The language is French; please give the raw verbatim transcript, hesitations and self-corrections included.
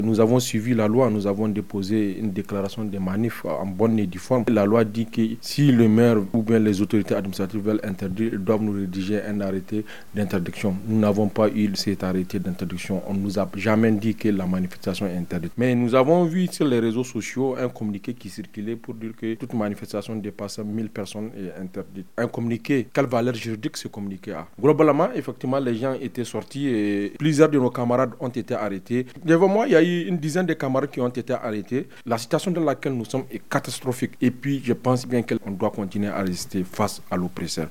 Nous avons suivi la loi, nous avons déposé une déclaration de manif en bonne et due forme. La loi dit que si le maire ou bien les autorités administratives veulent interdire, ils doivent nous rédiger un arrêté d'interdiction. Nous n'avons pas eu cet arrêté d'interdiction. On ne nous a jamais dit que la manifestation est interdite. Mais nous avons vu sur les réseaux sociaux un communiqué qui circulait pour dire que toute manifestation dépassant mille personnes est interdite. Un communiqué, quelle valeur juridique ce communiqué a? Globalement, effectivement, les gens étaient sortis et plusieurs de nos camarades ont été arrêtés. Devant moi, il y a eu une dizaine de camarades qui ont été arrêtés. La situation dans laquelle nous sommes est catastrophique. Et puis, je pense bien qu'on doit continuer à résister face à l'oppresseur.